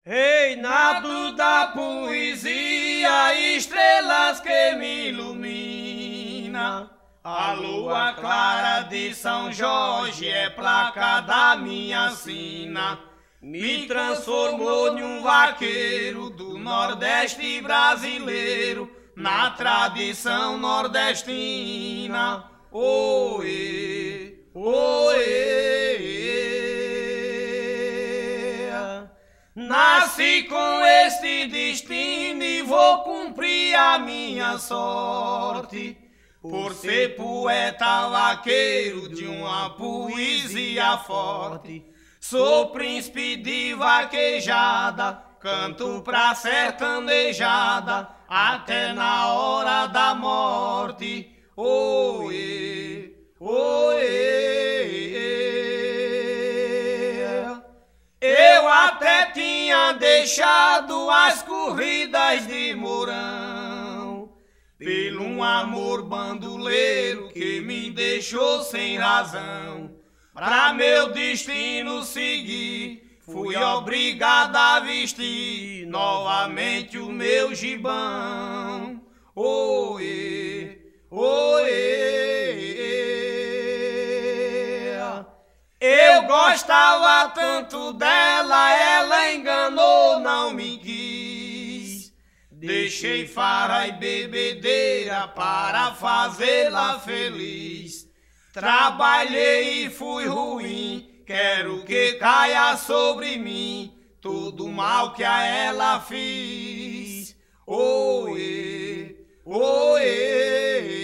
Reinado da poesia, estrelas que me ilumina. A lua clara de São Jorge é placa da minha sina. Me transformou em um vaqueiro do Nordeste brasileiro, na tradição nordestina. Oê, oê. Nasci com este destino e vou cumprir a minha sorte, por ser poeta vaqueiro de uma poesia forte. Sou príncipe de vaquejada, canto pra sertanejada, até na hora da morte. Oê, oê. Eu até tinha deixado as corridas de Mourão, pelo um amor bandoleiro que me deixou sem razão. Pra meu destino seguir, fui obrigado a vestir novamente o meu gibão. Oê, oê. Eu gostava tanto dela, ela enganou, não me quis. Deixei farra e bebedeira para fazê-la feliz. Trabalhei e fui ruim, quero que caia sobre mim todo o mal que a ela fiz. Oê, oê.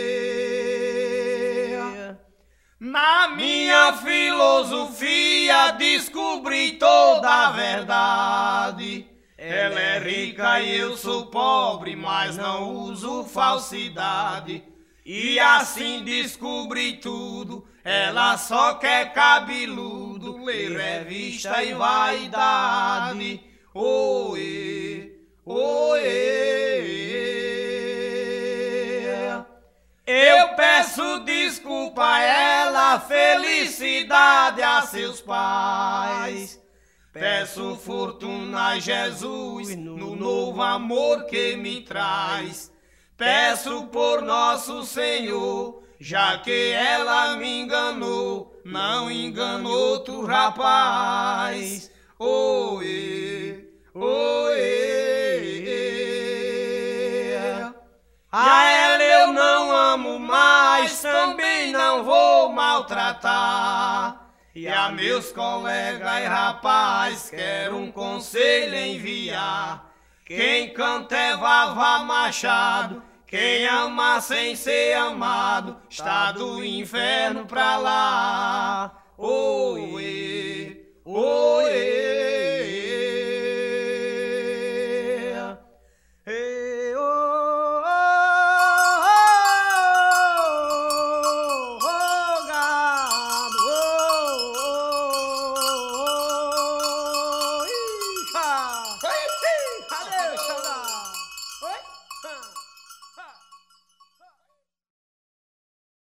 Na minha filosofia descobri toda a verdade. Ela é rica e eu sou pobre, mas não uso falsidade. E assim descobri tudo, ela só quer cabeludo, ler revista e vaidade. Oê, oê. Eu peço desculpa a ela, felicidade a seus pais. Peço fortuna a Jesus no novo amor que me traz. Peço por nosso Senhor, já que ela me enganou, não enganou outro rapaz. Oê, oê. A ela eu não amo mais, também não vou maltratar. E a meus colegas e rapaz, quero um conselho enviar. Quem canta é Vavá Machado, quem ama sem ser amado, está do inferno pra lá. Oê, oê.